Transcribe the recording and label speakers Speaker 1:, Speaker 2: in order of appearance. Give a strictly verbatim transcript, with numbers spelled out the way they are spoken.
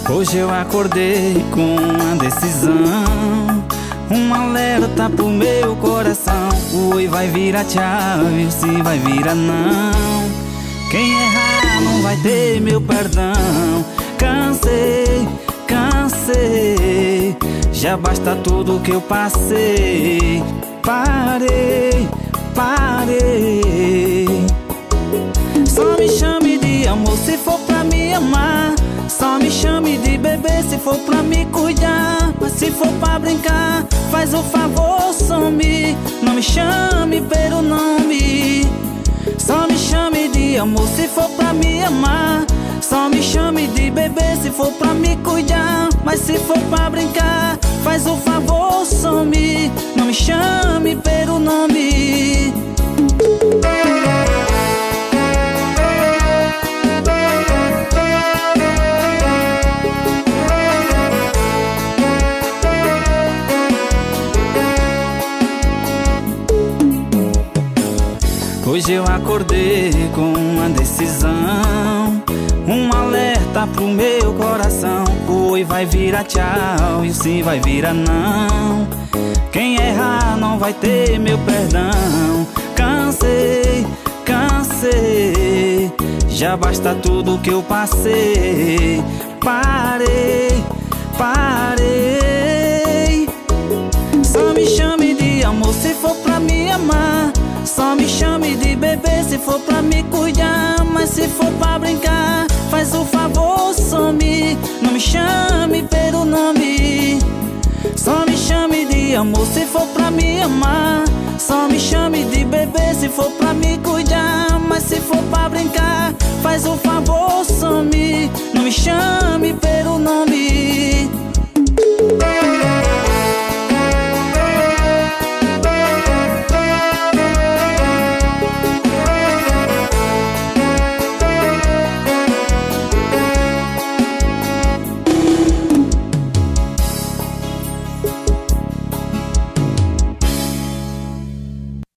Speaker 1: Hoje eu acordei com uma decisão, um alerta pro meu coração. O oi vai virar tchau e o sim vai virar não. Quem errar não vai ter meu perdão. Cansei, cansei, já basta tudo que eu passei. Parei, parei. Só me chame de amor se for pra me amar. Só me chame de bebê se for pra me cuidar. Mas se for pra brincar, faz o favor, some. Não me chame pelo nome. Só me chame de amor se for pra me amar. Só me chame de bebê se for pra me cuidar. Mas se for pra brincar, faz o favor, some. Não me chame pelo nome. Hoje eu acordei com uma decisão, um alerta pro meu coração. O oi vai virar tchau e o sim vai virar não. Quem errar não vai ter meu perdão. Cansei, cansei, já basta tudo que eu passei. Parei, parei. Só me chame de amor se for pra me amar. Só me chame de bebê se for pra me cuidar. Mas se for pra brincar, faz o favor, some. Não me chame pelo nome. Só me chame de amor se for pra me amar. Só me chame de bebê se for pra me cuidar. Mas se for pra brincar, faz o favor, some. Não me chame